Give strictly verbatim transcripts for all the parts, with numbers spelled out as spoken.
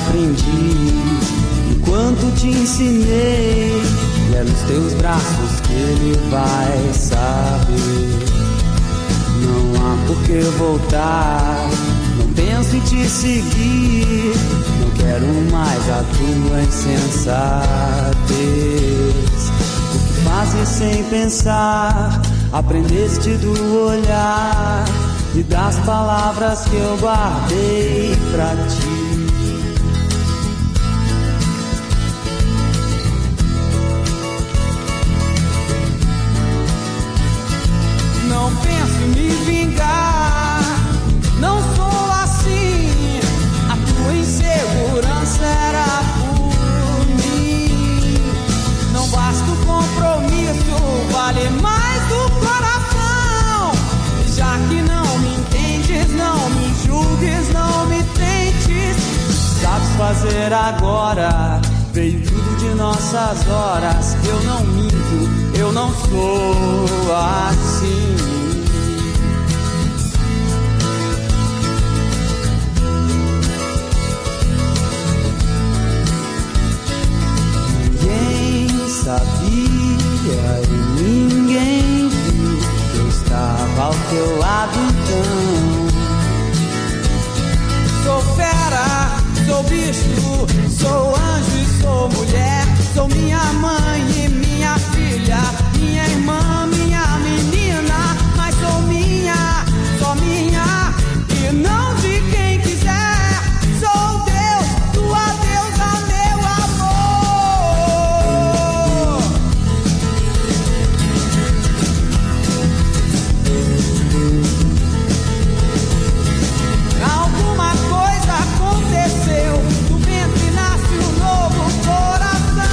aprendi, enquanto te ensinei, e é nos teus braços que ele vai saber. Não há por que voltar, não penso em te seguir, não quero mais a tua insensatez. O que fazes sem pensar, aprendeste do olhar e das palavras que eu guardei pra ti. Não penso em me vingar, não sou assim. A tua insegurança era por mim. Não basta o compromisso, vale mais do coração. Já que não me entendes, não me julgues, não me tentes. Sabes fazer agora, veio tudo de nossas horas. Eu não minto, eu não sou assim. Ninguém sabia e ninguém viu que eu estava ao teu lado então. Sou fera, sou bicho, sou anjo e sou mulher. Sou minha mãe e minha filha, minha irmã, minha menina. Mas sou minha, só minha, e não de quem quiser. Sou Deus, tua deusa, meu amor. Alguma coisa aconteceu, do ventre nasce um novo coração.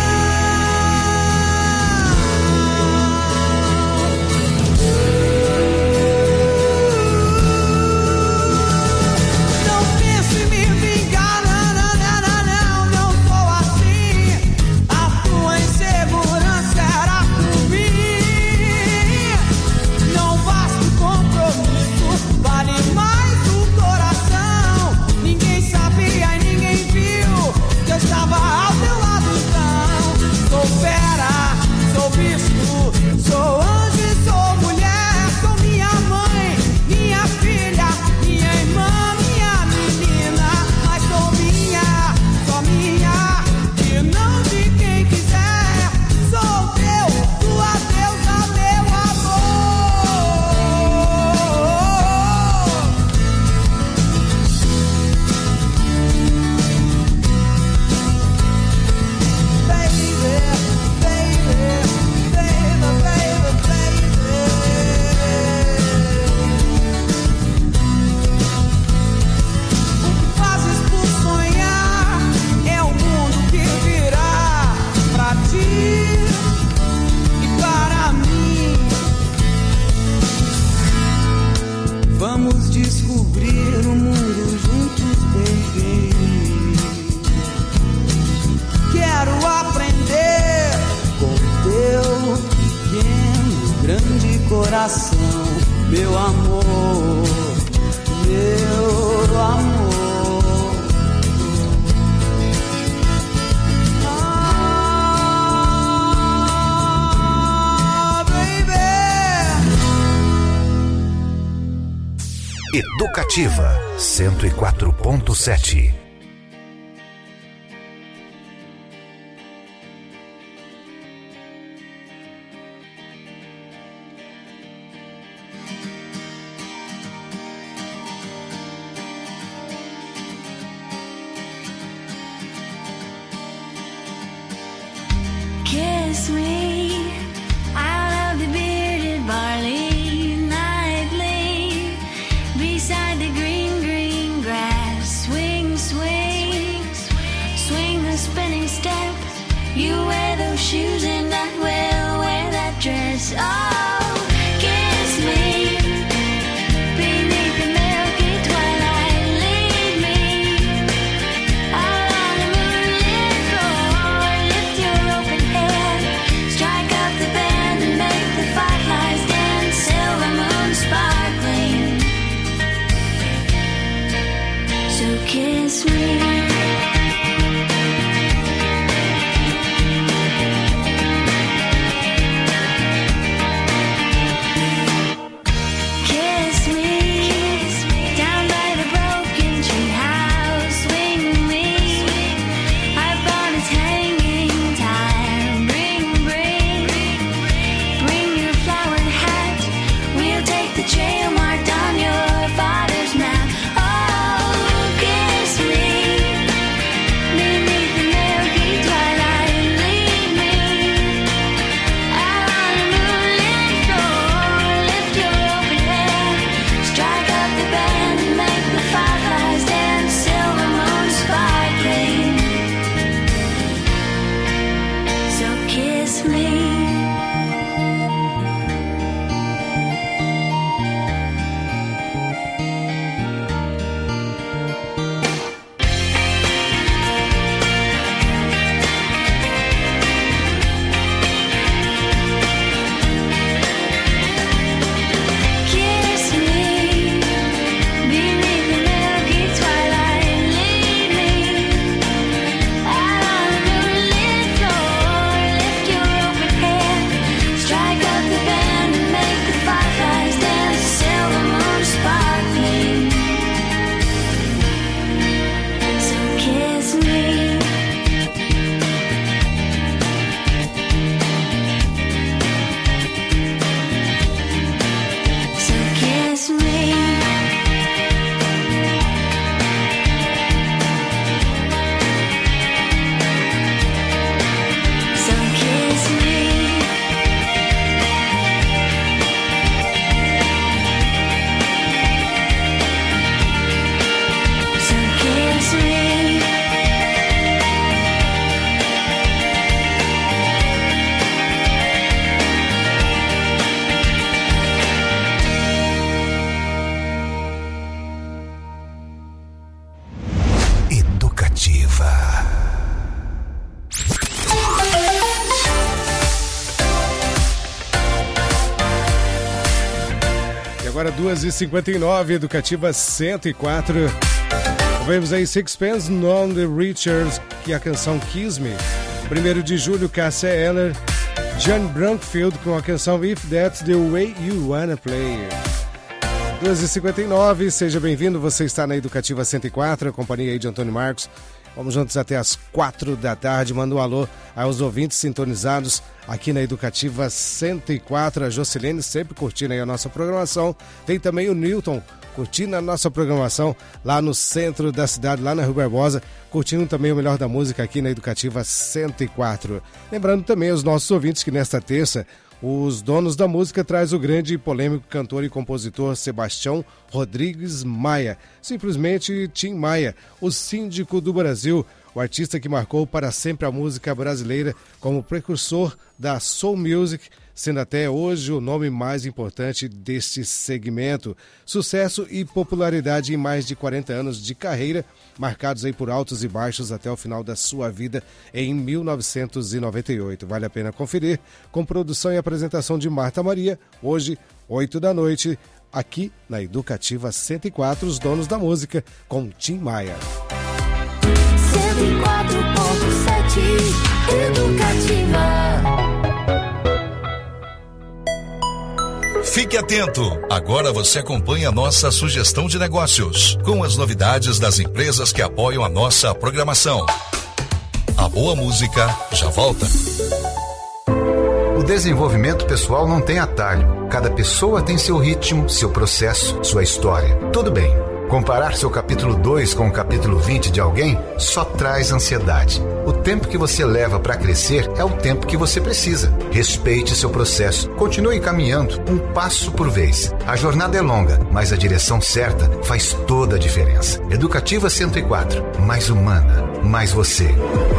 Não penso em me vingar, não, não, não, não, não, não sou assim. A tua insegurança era por mim. Não basta o compromisso, vale mais o coração. Ninguém sabia e ninguém viu que eu estava ao teu lado então. Sou fera, sou bicho, sou anjo e sou mulher. Sou minha mãe, minha filha, minha irmã, minha menina. Mas sou minha, só minha, e não de quem quiser. Sou Deus, tua deusa, meu amor. Baby, baby, baby, baby, baby. O que fazes por sonhar é o mundo que virá pra ti e para mim. Vamos descobrir o mundo juntos, baby. Quero aprender Com teu pequeno, grande coração, meu amor, meu amor. Ah, baby. Educativa cento e quatro ponto sete. Kiss me out of the bearded barley nightly, beside the green, green grass. Swing, swing, swing the spinning step. You wear those shoes and I will wear that dress. Oh, kiss me beneath the milky twilight. Lead me out on the moonlit floor. Lift your open head, strike up the band and make the fireflies dance. Silver moon sparkling, so kiss me. make the trail marked on your father's map. Oh, kiss me beneath the milky twilight and lead me out on a moonlit floor. Lift your open hand, strike up the band and make the fireflies dance, silver moon sparkling. So kiss me. Kiss me beneath the milky twilight and lead me out on a moonlit floor. Lift your open hand, strike up the band and make the fireflies dance, silver moon sparkling. So kiss me. So kiss me. So kiss me. So kiss me. Educativa. E agora duas e cinquenta e nove, Educativa cento e quatro. Ouvimos aí Sixpence None the Richer, que é a canção Kiss Me. primeiro de julho, Cássia Eller, John Brankfield com a canção If That's the Way You Wanna Play. duas e cinquenta e nove, seja bem-vindo, você está na Educativa cento e quatro, a companhia aí de Antônio Marcos. Vamos juntos até as quatro da tarde. Manda um alô aos ouvintes sintonizados aqui na Educativa cento e quatro. A Jocilene sempre curtindo aí a nossa programação. Tem também o Newton curtindo a nossa programação lá no centro da cidade, lá na Rua Barbosa, curtindo também o melhor da música aqui na Educativa cento e quatro. Lembrando também aos nossos ouvintes que nesta terça os donos da música traz o grande e polêmico cantor e compositor Sebastião Rodrigues Maia, simplesmente Tim Maia, o síndico do Brasil, o artista que marcou para sempre a música brasileira como precursor da soul music, sendo até hoje o nome mais importante deste segmento. Sucesso e popularidade em mais de quarenta anos de carreira, marcados aí por altos e baixos até o final da sua vida em mil novecentos e noventa e oito. Vale a pena conferir, com produção e apresentação de Marta Maria, hoje, oito da noite, aqui na Educativa cento e quatro, os donos da música, com Tim Maia. cento e quatro ponto sete Educativa. Fique atento! Agora você acompanha a nossa sugestão de negócios, com as novidades das empresas que apoiam a nossa programação. A boa música já volta. O desenvolvimento pessoal não tem atalho. Cada pessoa tem seu ritmo, seu processo, sua história. Tudo bem. Comparar seu capítulo dois com o capítulo vinte de alguém só traz ansiedade. O tempo que você leva para crescer é o tempo que você precisa. Respeite seu processo. Continue caminhando, um passo por vez. A jornada é longa, mas a direção certa faz toda a diferença. Educativa cento e quatro. Mais humana, mais você.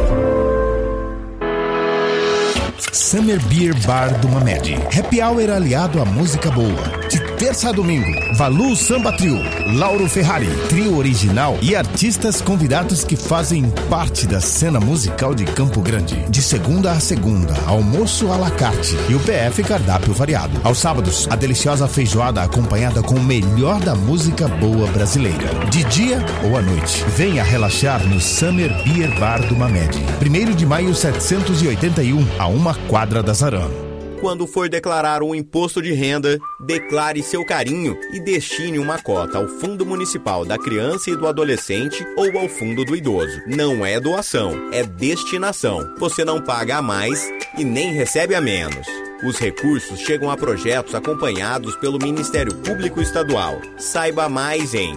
Summer Beer Bar do Mamed. Happy Hour aliado à música boa. De terça a domingo, Valu Samba Trio, Lauro Ferrari, trio original e artistas convidados que fazem parte da cena musical de Campo Grande. De segunda a segunda, almoço à la carte e o P F cardápio variado. Aos sábados, a deliciosa feijoada acompanhada com o melhor da música boa brasileira. De dia ou à noite, venha relaxar no Summer Beer Bar do Mamed. primeiro de maio setecentos e oitenta e um, a uma quadra da Zarano. Quando for declarar um imposto de renda, declare seu carinho e destine uma cota ao Fundo Municipal da Criança e do Adolescente ou ao Fundo do Idoso. Não é doação, é destinação. Você não paga a mais e nem recebe a menos. Os recursos chegam a projetos acompanhados pelo Ministério Público Estadual. Saiba mais em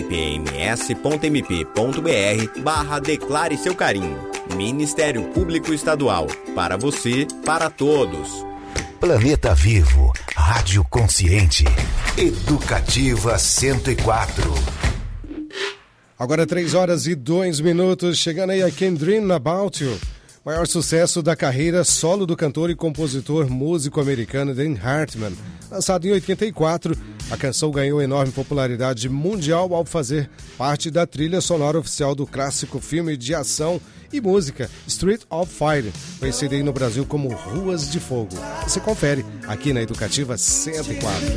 mpms.mp.br barra Declare Seu Carinho. Ministério Público Estadual. Para você, para todos. Planeta Vivo, Rádio Consciente, Educativa cento e quatro. Agora três horas e dois minutos, chegando aí a Can Dream About You. Maior sucesso da carreira solo do cantor e compositor músico americano Dan Hartman. Lançado em oitenta e quatro, a canção ganhou enorme popularidade mundial ao fazer parte da trilha sonora oficial do clássico filme de ação e música Street of Fire, conhecido aí no Brasil como Ruas de Fogo. Você confere aqui na Educativa cento e quatro.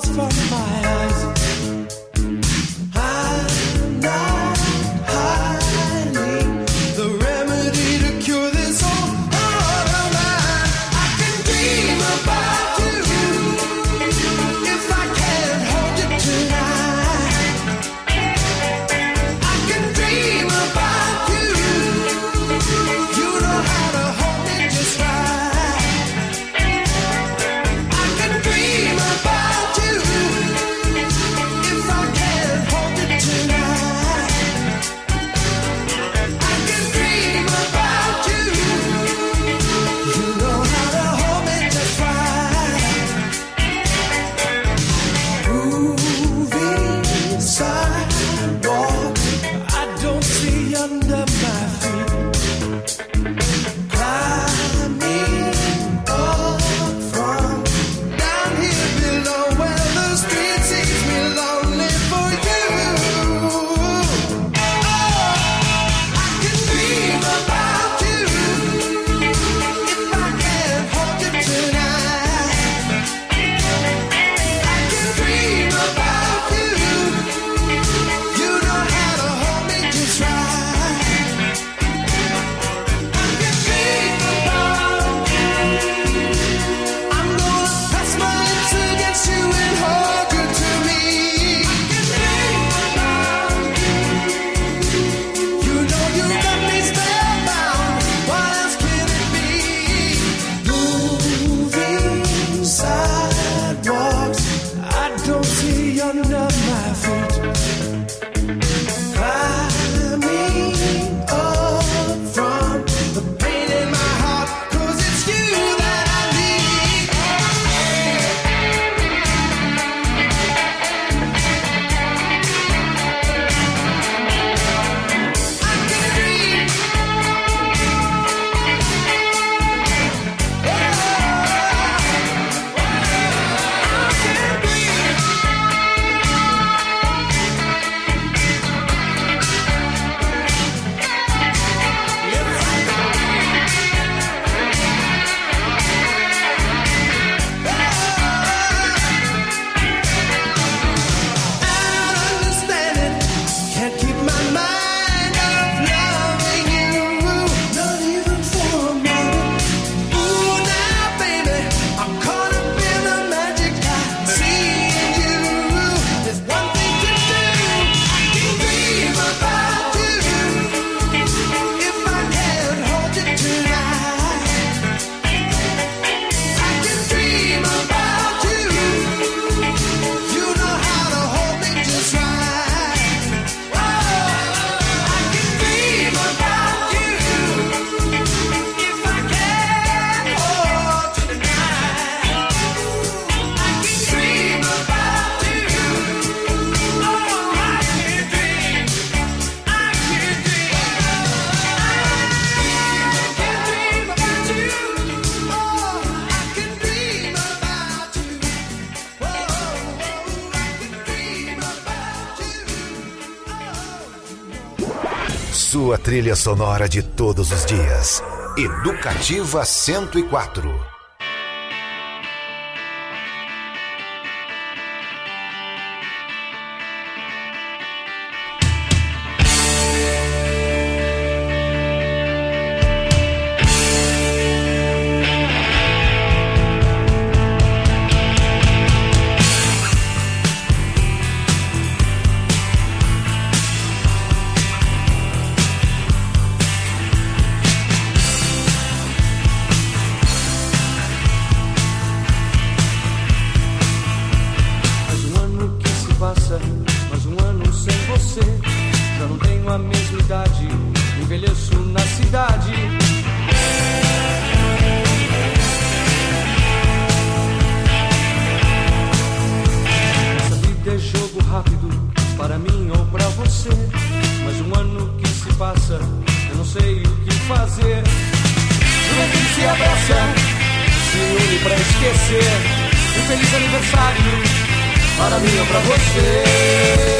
Sua trilha sonora de todos os dias. Educativa cento e quatro. rápido para mim ou para você, mas um ano que se passa, eu não sei o que fazer. Juventude se abraça, se une pra esquecer. Um feliz aniversário para mim ou pra você.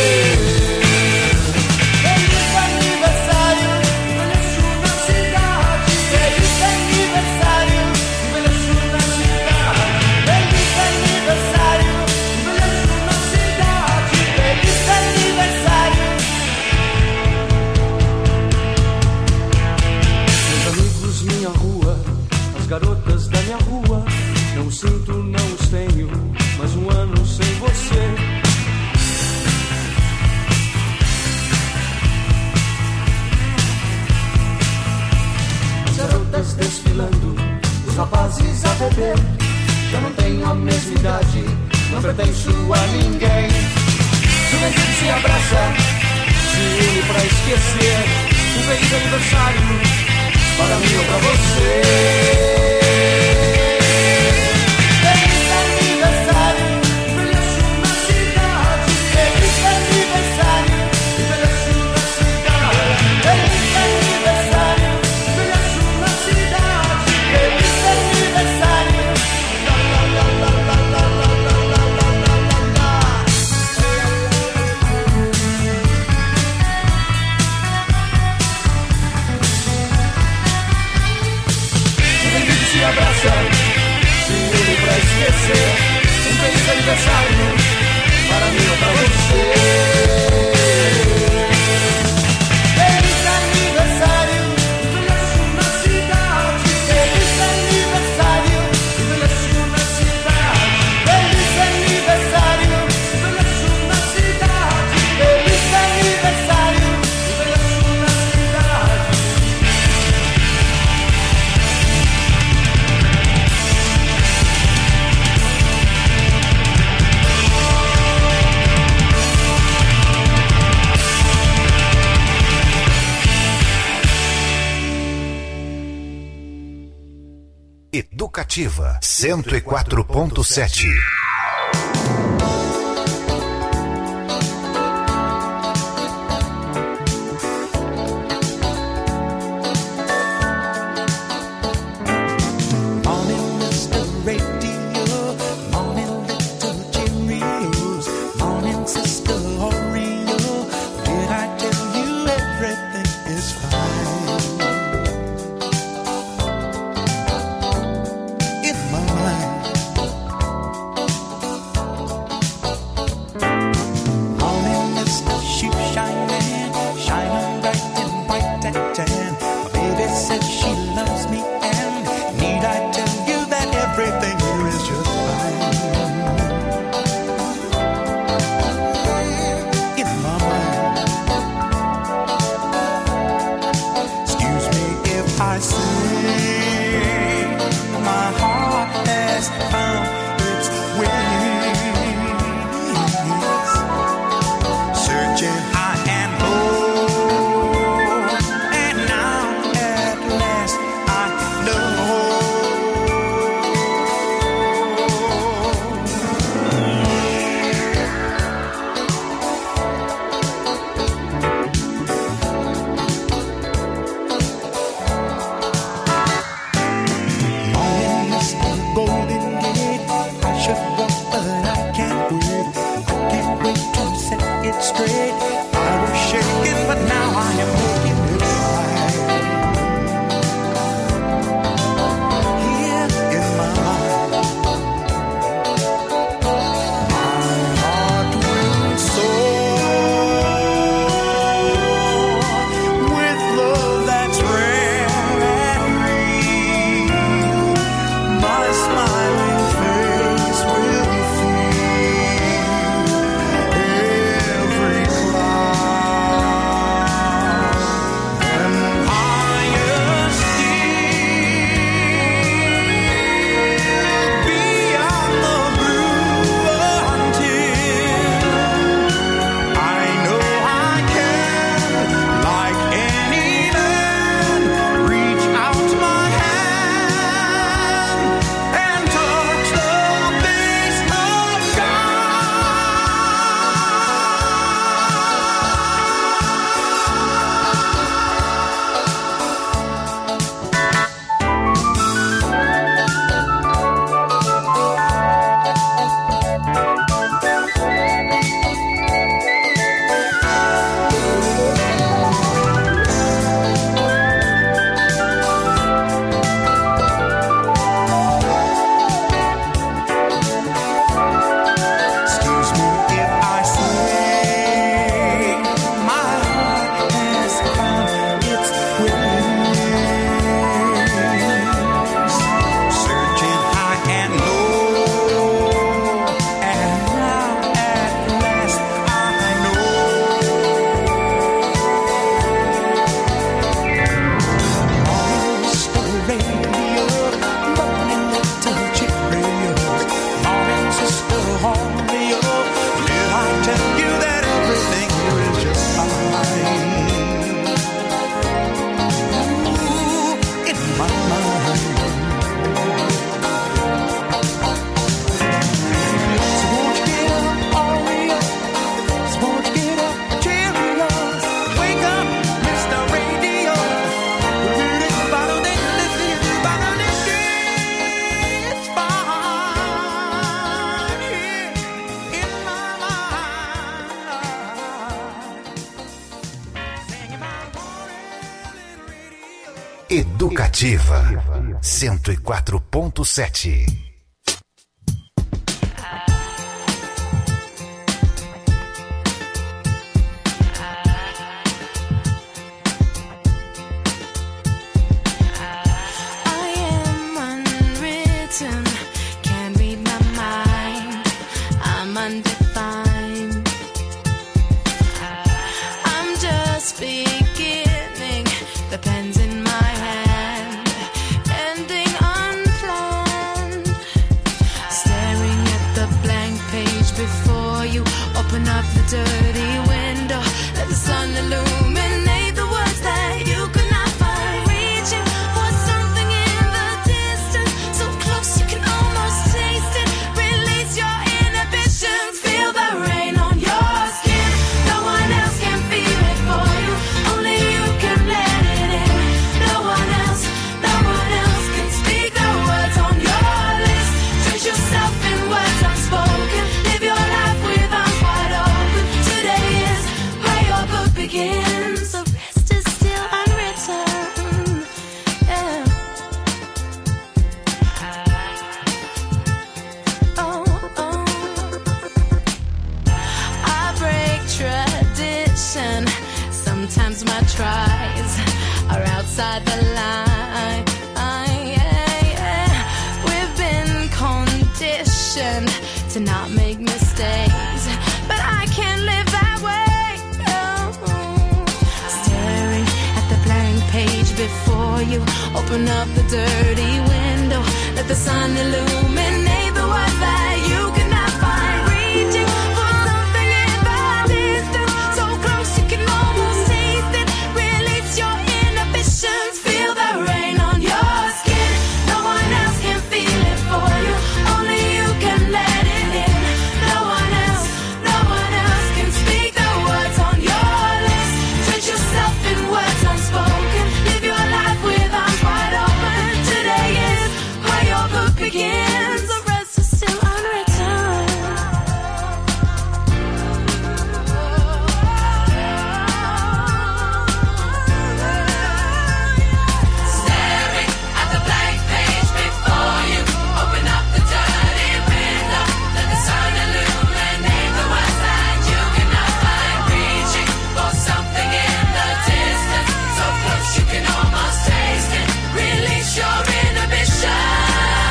Garotas da minha rua, não sinto, não os tenho, mas um ano sem você. As garotas desfilando, os rapazes a beber. Já não tenho a mesma idade, não pertenço a ninguém. Juventude se abraça, se une pra esquecer. Um feliz aniversário para mim ou pra você. Um feliz aniversário para mim ou para você. Feliz aniversário, envelheço na cidade. Feliz aniversário, envelheço na cidade. Feliz aniversário, envelheço na cidade. Feliz aniversário, envelheço na cidade. Educativa cento e quatro ponto sete. Every cloud Educativa cento e quatro ponto sete. Dirty window, let the sun illuminate the words that you could not find. Reaching for something in the distance, so close you can almost taste it. Release your inhibitions, feel the rain on your skin. No one else can feel it for you, only you can let it in. No one else, no one else can speak the words on your list. Treat yourself in words unspoken, live your life with arms wide open. Begins, the rest is still unwritten. Yeah. Oh, oh. I break tradition. Sometimes my tries are outside the line. Yeah, yeah. We've been conditioned to not make mistakes, but I can't live that way. Page before you, open up the dirty window, let the sun illuminate the words that you cannot find. Reaching for something in the distance, so close you can almost taste it. Release your inhibitions, feel the rain on your skin. No one else can feel it for you, only you can let it in. No one else, no one else can speak the words on your list. Treat yourself in words unspoken. Begins, the rest is still unwritten. Staring at the blank page before you, open up the dirty window, let the sun illuminate the words that you cannot find. Reaching for something in the distance, so close you can almost taste it. Release your inhibition.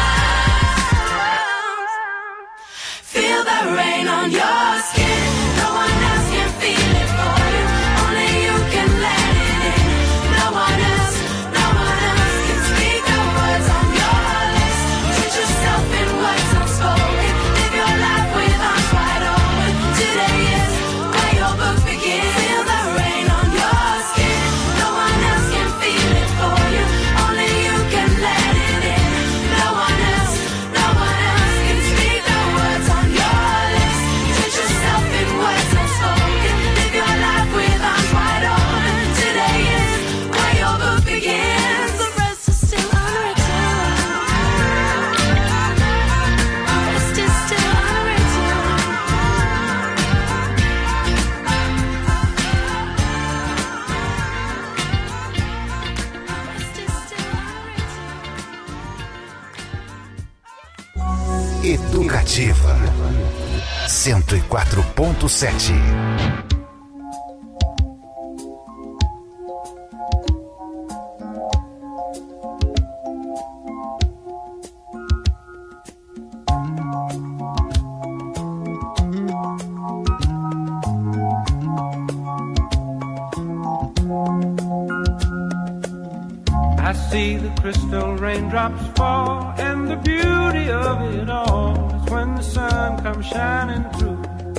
Feel the rain on your skin. No one else can feel it for you, only you can let it in. No one else, no one else can speak the words on your lips. Treat yourself in words unspoken, live your life with arms wide open. Today is where your book begins. Feel the rain on your skin. No one else can feel it for you, only you can let it in. No one else, no one else can speak the words on your lips. Treat yourself in words unspoken, live your life with arms wide open. Today is where your book begins, the rest is still unwritten. The rest is still unwritten. The rest is still unwritten. Educativa cento e quatro ponto sete. I see the crystal raindrops fall, and the beauty of it all is when the sun comes shining through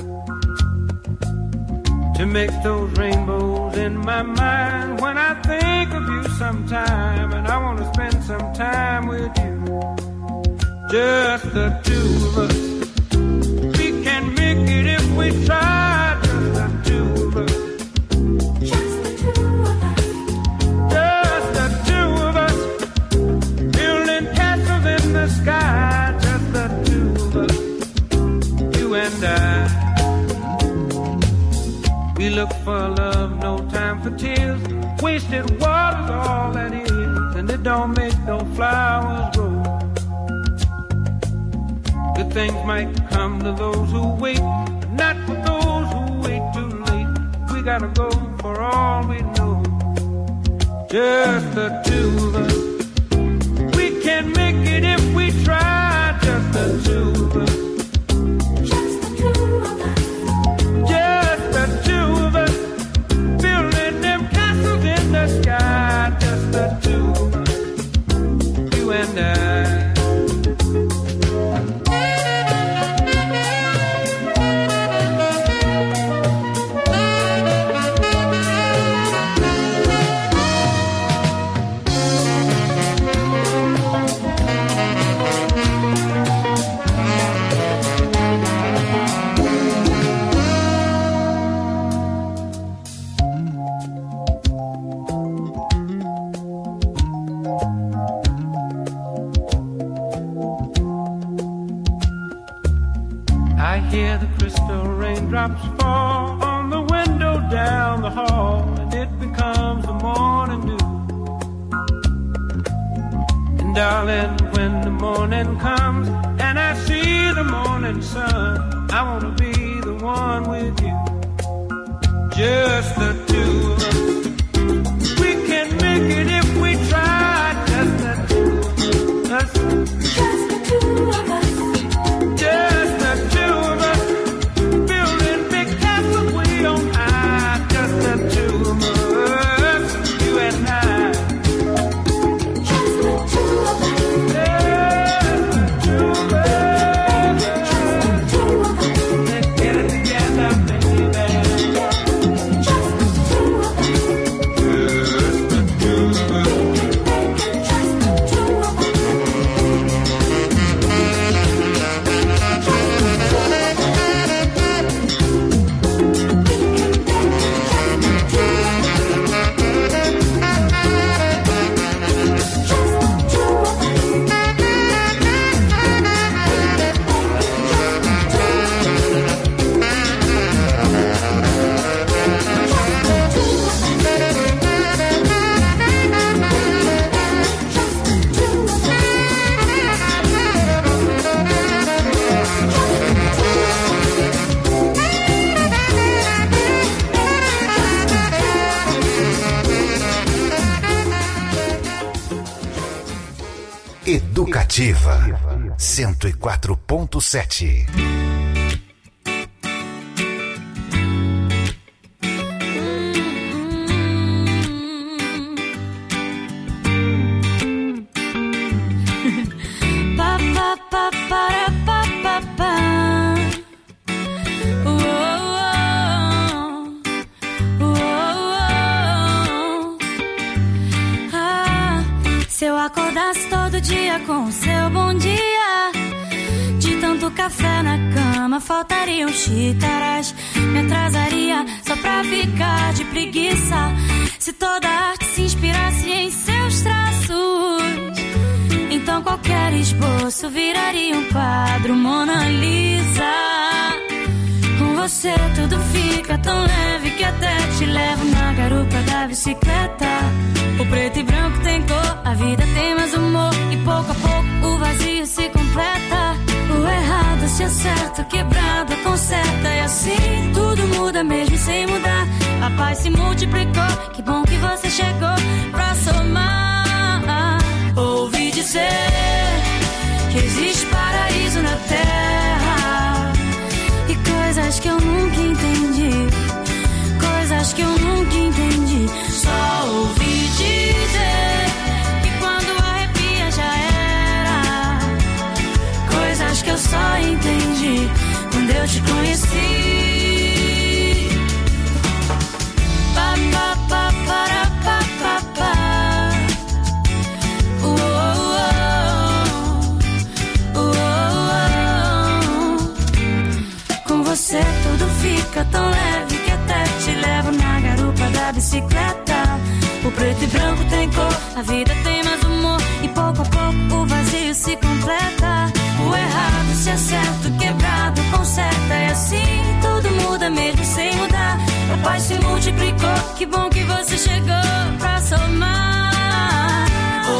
to make those rainbows in my mind. When I think of you sometime, and I want to spend some time with you, just the two of us. We can make it if we try, just the two of us. Just the two of us. Just the two of us, building castles in the sky. Just the two of us, you and I. We look for love, no time for tears. Wasted water's all that is. and it don't make no flowers grow. Good things might come to those who wait, but not for those who wait too late. We gotta go for all we know, just the two of us. We can make it if we try, just the two of us. Just the two of us. Just the two of us. Building them castles in the sky, just the two of us. You and I. I hear the crystal raindrops fall on the window down the hall, and it becomes the morning dew. And darling, when the morning comes and I see the morning sun, I wanna be the one with you, just the two of us. We can make it if we try, just the two of us. Just the two of us. Just the two of us. Building big castles way on high, just the two of us, you and I. Just the two of us. Just the two of us. Just the two of us. Let's get it together, baby. Just the two of us. Just the two of us. Just the two of us. Educativa cento e quatro ponto sete. Pa, pa, pa, para, pa, pa, pa. Uou, uou, uou. Ah, se eu acordasse todo dia com o seu bom dia, de tanto café na cama faltariam xícaras, me atrasaria só pra ficar de preguiça. Se toda arte se inspirasse em seus traços, então qualquer esboço viraria um quadro Mona Lisa. Com você tudo fica tão leve que até te levo na garupa da bicicleta. O preto e branco tem cor, a vida tem mais humor, e pouco a pouco o vazio se completa. O errado se acerta, o quebrado conserta, e assim tudo muda mesmo sem mudar. A paz se multiplicou, que bom que você chegou pra somar. Ouvi dizer que existe paraíso na terra, e coisas que eu nunca entendi, coisas que eu nunca entendi. Só ouvi dizer que quando arrepia já era, coisas que eu só entendi quando eu te conheci. Pa, pa, pa, para, pa, pa, pa. Com você tudo fica tão leve que até te levo na garupa da bicicleta. O preto e branco tem cor, a vida tem mais humor, e pouco a pouco o vazio se completa. O errado se acerta, o quebrado conserta, e assim tudo muda mesmo sem mudar. A paz se multiplicou, que bom que você chegou pra somar.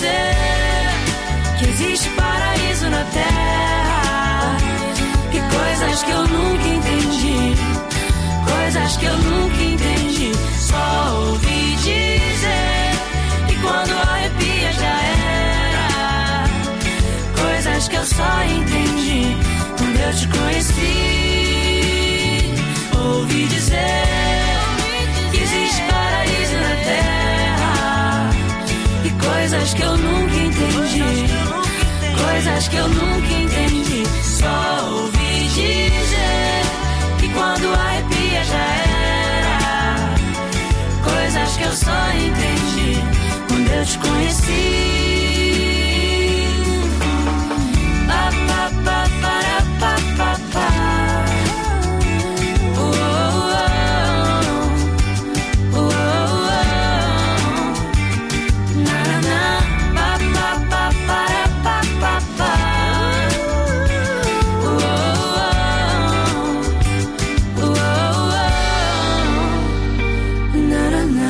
dizer que existe paraíso na terra, que coisas que eu nunca entendi, coisas que eu nunca entendi. Só ouvi dizer que quando arrepia já era, coisas que eu só entendi quando eu te conheci. Ouvi dizer que existe paraíso na terra, e coisas que eu nunca entendi, coisas que eu nunca entendi. Só ouvi dizer que quando arrepia já era, coisas que eu só entendi quando eu te conheci. Pa, pa, pa, para, pa, pa, pa. Oh, oh, oh. Oh, oh, oh. Na, na, na. Pa, pa, pa, para, pa, pa, pa. Oh, oh, oh. Oh, oh, oh. Na, na, na.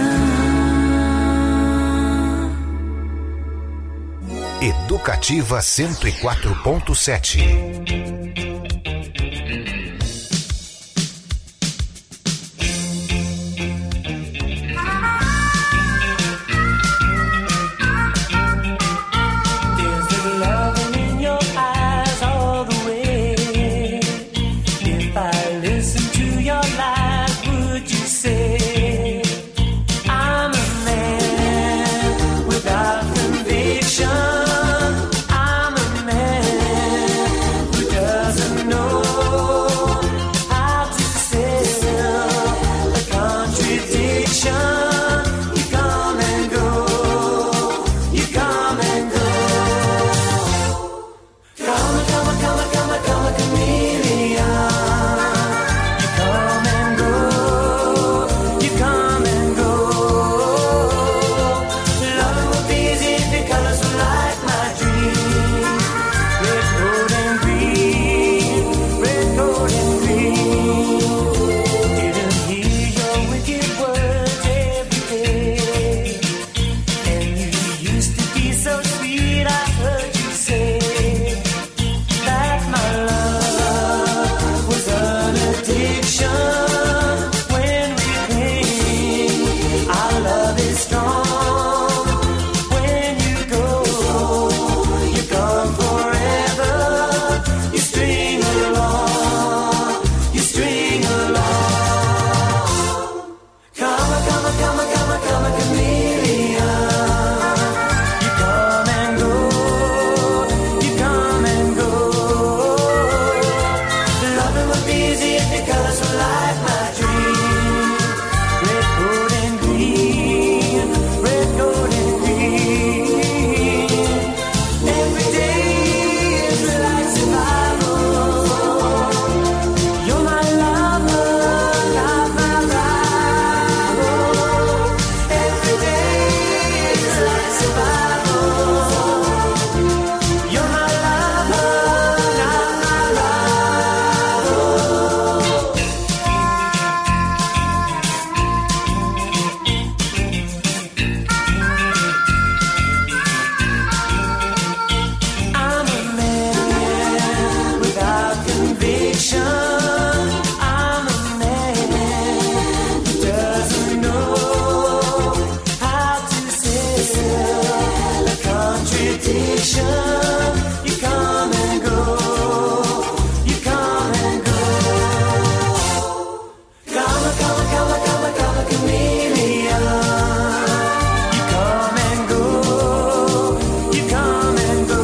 Educativa cento e quatro ponto sete. There's a loving in your eyes all the way. If I listen to your lies, would you say I'm a man without conviction? I'm a man who doesn't know how to sell a contradiction. You come and go, you come and go. Come, come, come, come, come, chameleon. You come and go, you come and go. Loving would be easy if your colors were like my dream. Red, gold, and green, red, gold, and green. Didn't hear your wicked words every day. And you used to be so sweet, I heard you say that my love was an addiction. When we came, our love is strong. When you go, you're gone forever. You string along, you string along. Come, come, come, come, come, chameleon. You come and go, you come and go. Loving would be easy if your colors were like my dream. Red, gold, and green, red, gold, and green. Every day is like survival. You're my lover, not my rival. Every day is like survival. You're my lover, not my rival. I'm a man without conviction. I'm a man who doesn't know how to sell a contradiction. You come and go, you come and go. Come, come, come, come, come, chameleon. You come and go, you come and go.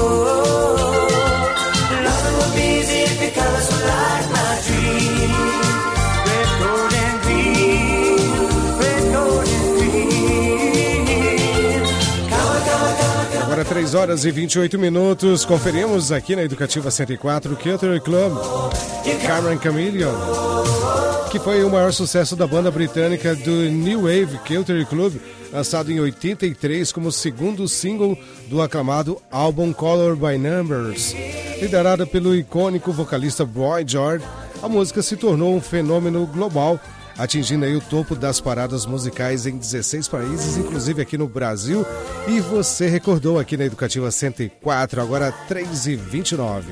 Loving would be easy if your colors were like my dream. Red, gold, and green, red, gold, and green. Come, come, come, come. Agora três horas e vinte e oito minutos. Conferimos aqui na Educativa cento e quatro Culture Club Cameron Chameleon, que foi o maior sucesso da banda britânica do New Wave Culture Club, lançado em oitenta e três como segundo single do aclamado álbum Color by Numbers. Liderada pelo icônico vocalista Boy George, a música se tornou um fenômeno global atingindo aí o topo das paradas musicais em dezesseis países, inclusive aqui no Brasil. E você recordou aqui na Educativa cento e quatro, agora três e vinte e nove.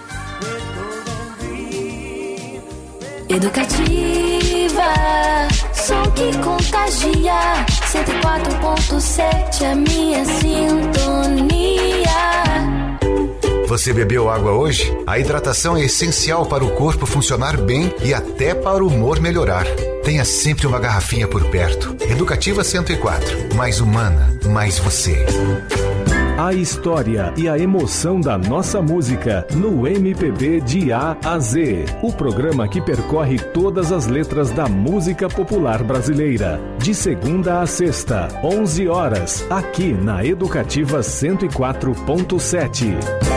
Educativa, som que contagia, cento e quatro ponto sete a minha sintonia. Você bebeu água hoje? A hidratação é essencial para o corpo funcionar bem e até para o humor melhorar. Tenha sempre uma garrafinha por perto. Educativa cento e quatro, mais humana, mais você. A história e a emoção da nossa música no M P B de A a Z. O programa que percorre todas as letras da música popular brasileira. De segunda a sexta, onze horas, aqui na Educativa cento e quatro ponto sete.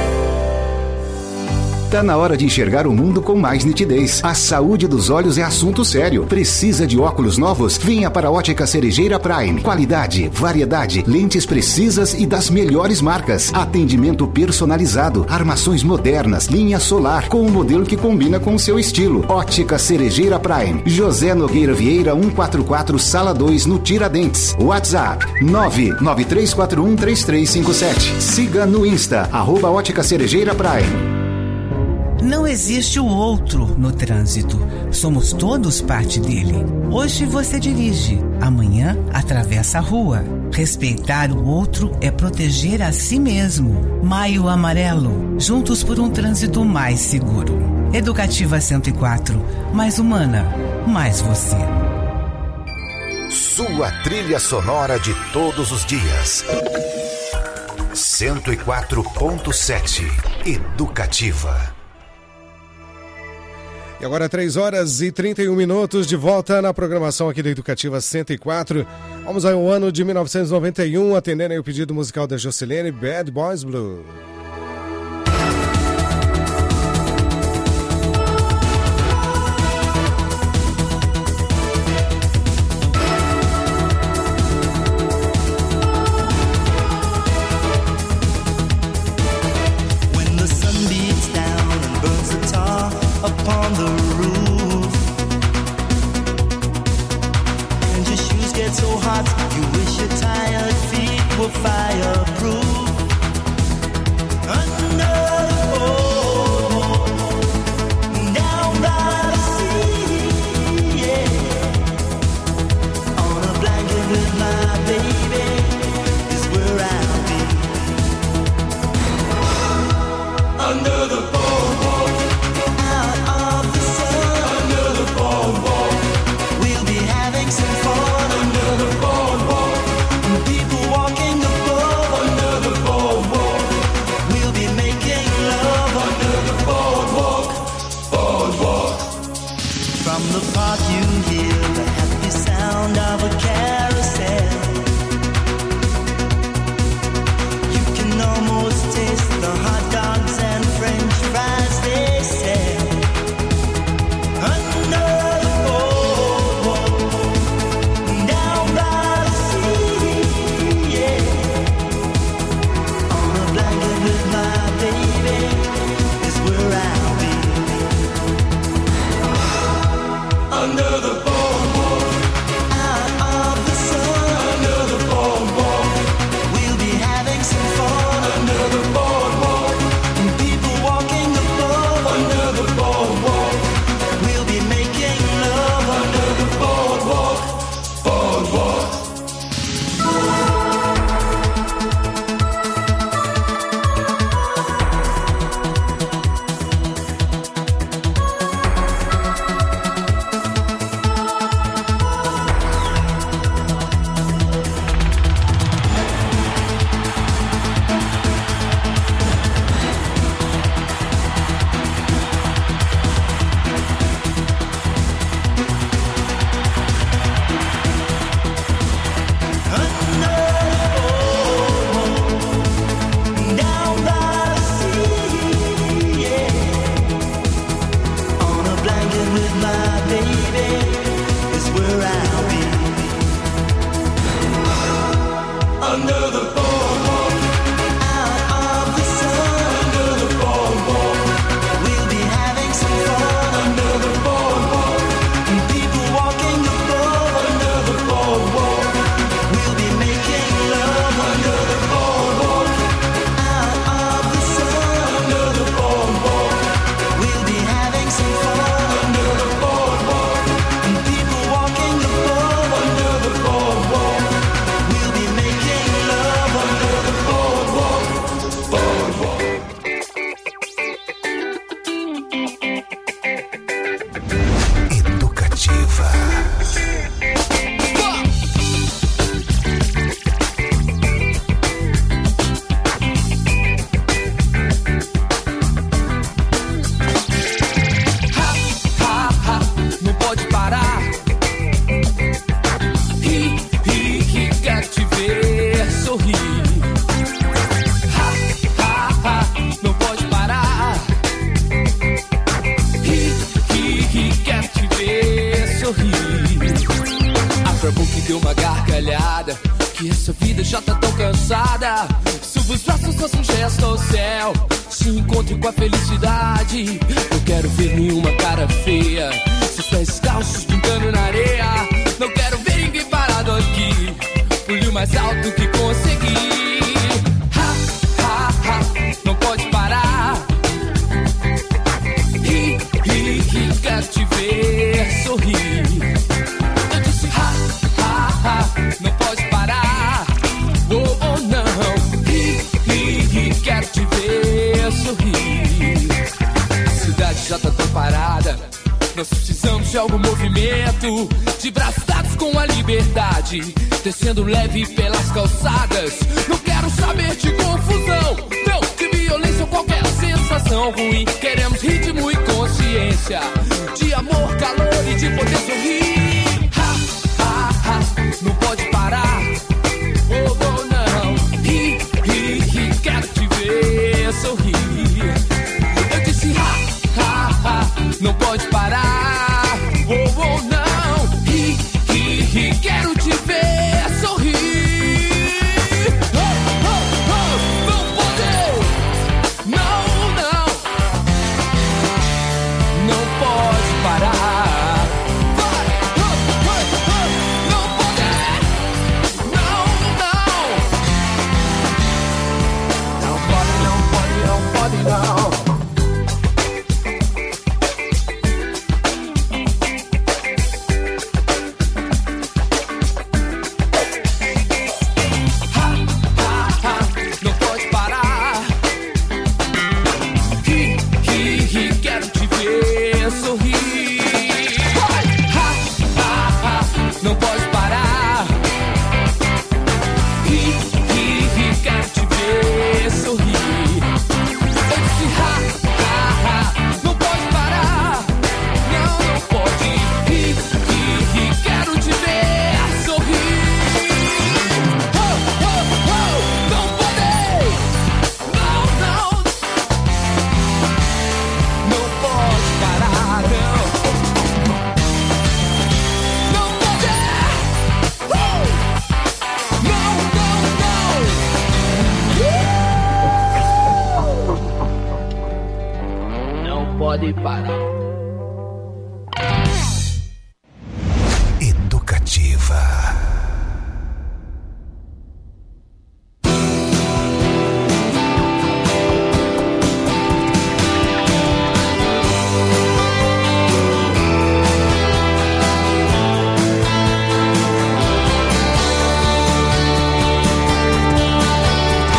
Tá na hora de enxergar o mundo com mais nitidez. A saúde dos olhos é assunto sério. Precisa de óculos novos? Venha para a Ótica Cerejeira Prime. Qualidade, variedade, lentes precisas e das melhores marcas. Atendimento personalizado, armações modernas, linha solar, com um modelo que combina com o seu estilo. Ótica Cerejeira Prime. José Nogueira Vieira, cento e quarenta e quatro, Sala dois, no Tiradentes. WhatsApp nove nove três quatro um três três cinco sete. Siga no Insta, arroba Ótica Cerejeira Prime. Não existe o outro no trânsito. Somos todos parte dele. Hoje você dirige, amanhã atravessa a rua. Respeitar o outro é proteger a si mesmo. Maio Amarelo, juntos por um trânsito mais seguro. Educativa cento e quatro, mais humana, mais você. Sua trilha sonora de todos os dias. cento e quatro ponto sete. Educativa. E agora três horas e trinta e um minutos, de volta na programação aqui da Educativa cento e quatro. Vamos ao ano de mil novecentos e noventa e um, atendendo aí o pedido musical da Jocilene, Bad Boys Blue. Upon the roof, and your shoes get so hot, you wish your tired feet were fireproof. Under the boat, down by the sea, yeah. On a blanket with my baby is where I'll be. Under the boardwalk. Under the boardwalk, out of the sun. me dê uma gargalhada, que essa vida já tá tão cansada. Suba os braços, faça um gesto ao céu, se encontre com a felicidade. Eu quero ver nenhuma cara feia, seus pés calços brincando na areia. Não quero ver ninguém parado aqui, pule o mais alto que conseguir. Ha, ha, ha, não pode parar. Ri, ri, ri, quero te ver sorrir. Eu disse ha, ha, ha, não pode parar. Oh, oh, não. Ri, ri, ri, quero te ver sorrir. A cidade já tá tão parada, nós precisamos de algum movimento, de braços dados com a liberdade, descendo leve pelas calçadas. Não quero saber de confusão, não, de violência ou qualquer sensação ruim. Queremos ritmo e consciência, de amor, calor e de poder sorrir. Ha, ha, ha, não pode parar. Oh, oh, não. Ri, ri, ri, quero te ver sorrir. Eu disse ha, ha, ha, não pode parar. Oh, oh, não. Ri, ri, ri, quero te ver sorrir. Oh, oh, oh, não pode. Não, não. Não pode parar. Vai, oh, oh, oh, não pode. Não, não. Não pode, não pode, não pode, não. Não pode parar. Ri, ri, ri, quero te ver sorrir. Eu disse ha, ha, ha, não pode parar. Não, não pode. Ri, ri, ri, quero te ver sorrir. Oh, oh, oh, não pode. Não, não. Não pode parar, não. Pode parar. Educativa.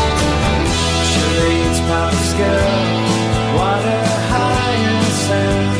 Charades, pop scale, water high and sound.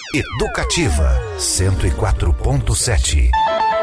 Educativa cento e quatro ponto sete.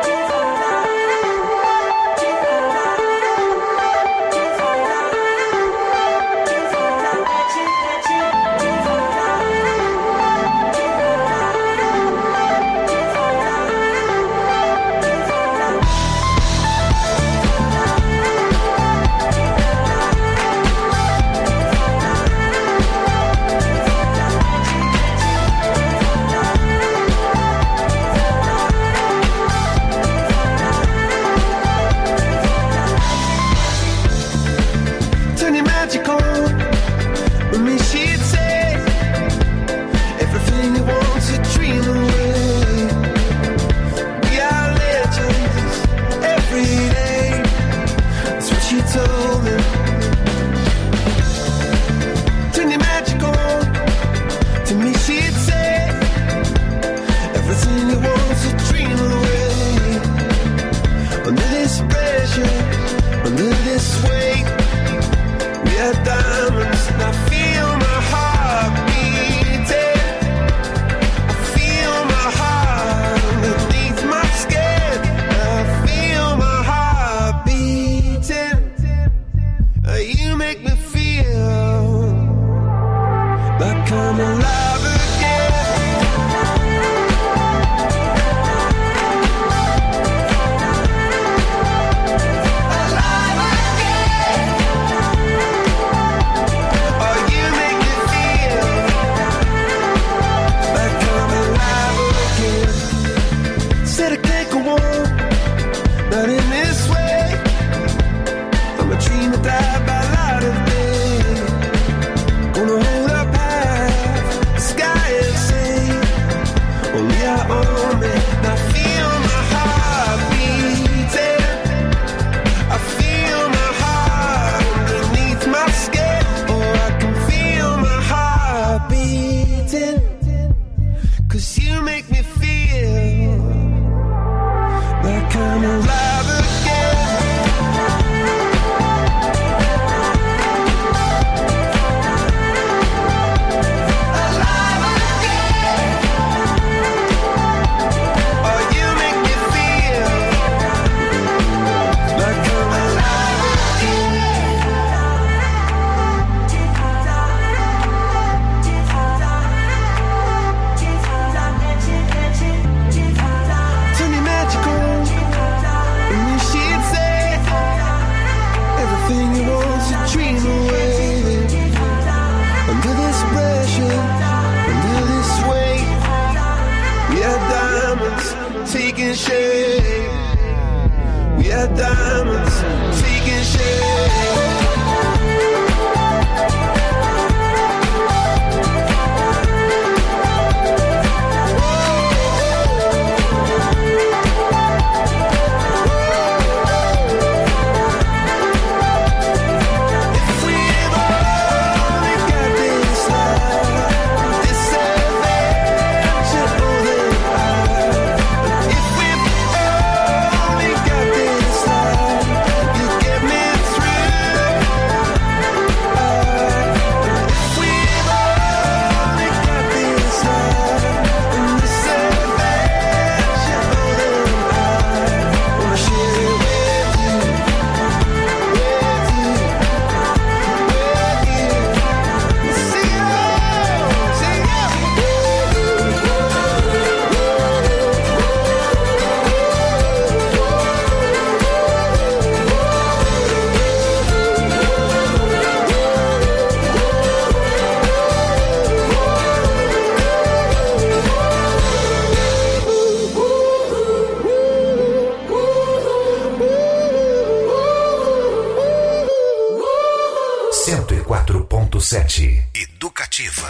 cento e quatro ponto sete. Educativa.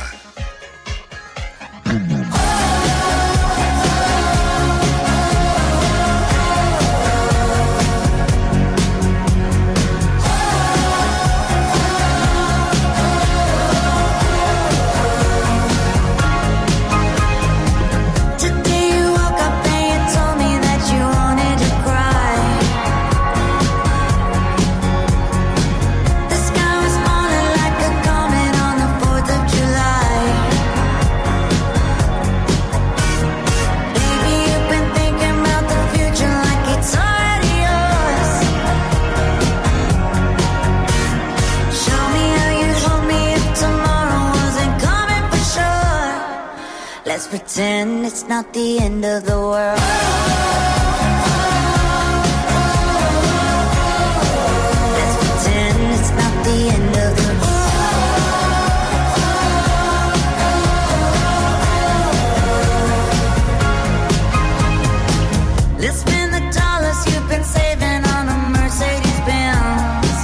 The sky was falling like a comet on the fourth of July. Let's pretend it's not the end of the world. Let's pretend it's not the end of the world. Let's spend the dollars you've been saving on a Mercedes Benz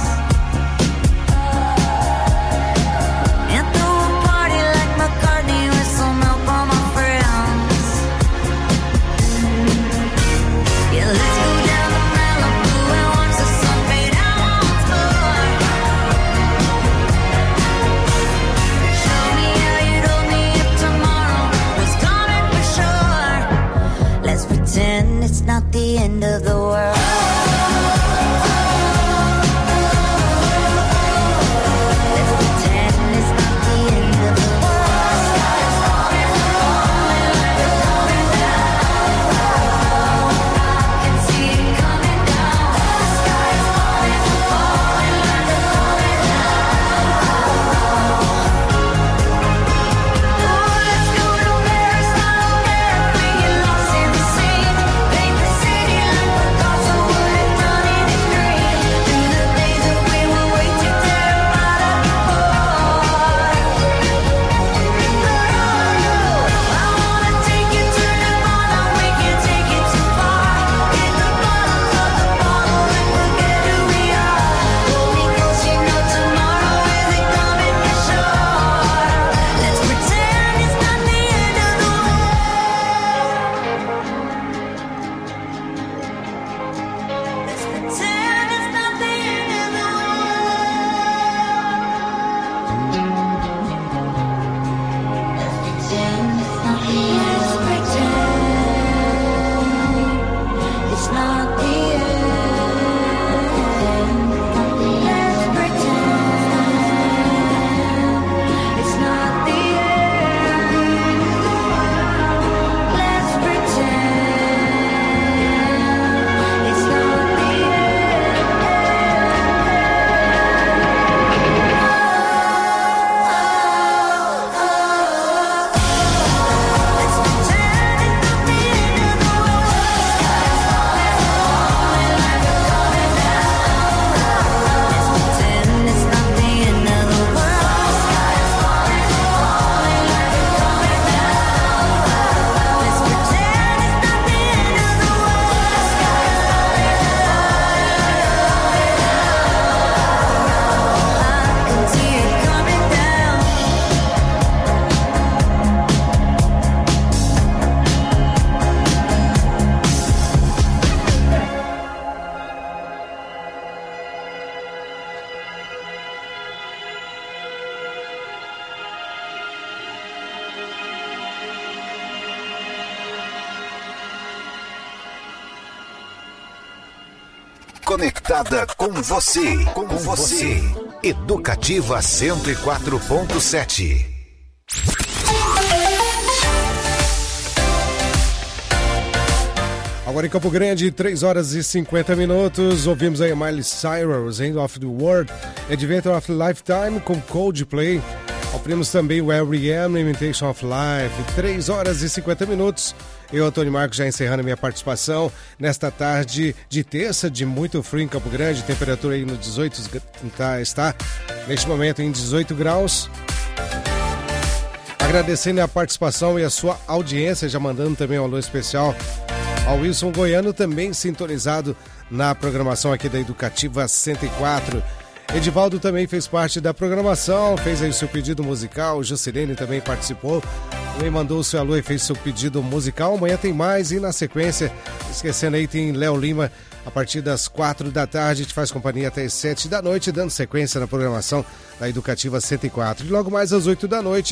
and throw a party like McCartney with some help on my friends. Yeah, let's go down to Malibu and watch the sun fade out once more. Show me how you'd hold me if tomorrow was coming for sure. Let's pretend it's not the end of the world. Let's pretend it's not the end of the world. Sky is falling, falling like it's coming down. I can see it coming down. The sky is falling, falling like it's coming down. Oh, let's go to Paris, not America. We get lost in the sea. Paint the city like Picasso would have done in his dream. Through the days that we were way too terrified of the boy. I wanna take you to Nirvana. We can't take it too far. Hit the bottom of the bottle and forget who we are. Hold me close, you know tomorrow isn't coming for sure. Let's pretend it's not the end of the world. Let's pretend it's not the end of the world. Let's pretend it's not the end. Let's pretend it's not the end. Let's pretend it's not the end. Let's pretend it's not the Conectada com você, com você. Educativa cento e quatro ponto sete. Agora em Campo Grande, três horas e cinquenta minutos. Ouvimos aí a Miley Cyrus, End of the World, Adventure of Lifetime com Coldplay. Ouvimos também o R E M, Imitation of Life. três horas e cinquenta minutos. Eu, Antônio Marcos, já encerrando minha participação nesta tarde de terça, de muito frio em Campo Grande. Temperatura aí no dezoito, tá, está neste momento em dezoito graus. Agradecendo a participação e a sua audiência, já mandando também um alô especial ao Wilson Goiano, também sintonizado na programação aqui da Educativa cento e quatro. Edivaldo também fez parte da programação, fez aí o seu pedido musical. Juscelene também participou, também mandou o seu alô e fez seu pedido musical. Amanhã tem mais e na sequência, esquecendo aí, tem Léo Lima a partir das quatro da tarde. A gente faz companhia até as sete da noite, dando sequência na programação da Educativa cento e quatro. E logo mais às oito da noite